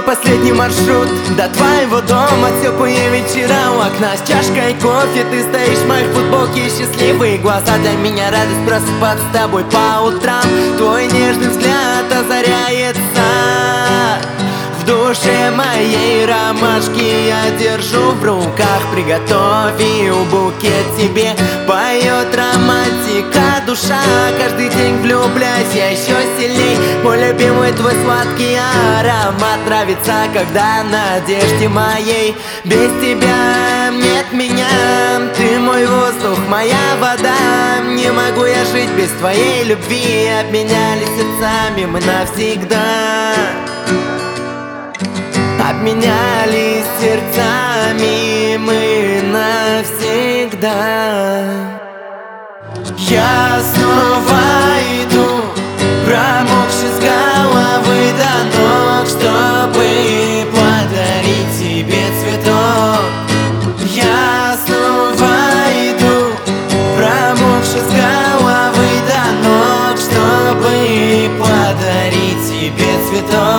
последний маршрут до твоего дома. Теплые вечера у окна с чашкой кофе. Ты стоишь в моих футболке, счастливые глаза. Для меня радость просыпаться с тобой по утрам. Твой нежный взгляд озаряется. В душе моей ромашки я держу в руках. Приготовил букет тебе, поет романтика душа. Каждый день влюбляюсь я еще сильней. Мой любимый твой сладкий аромат нравится, когда на одежде моей. Без тебя нет меня, ты мой воздух, моя вода. Не могу я жить без твоей любви. Обменялись сердцами мы навсегда. Обменялись сердцами мы навсегда. Я снова иду, промокший с головы до ног, чтобы подарить тебе цветок. Я снова иду, промокший с головы до ног, чтобы подарить тебе цветок.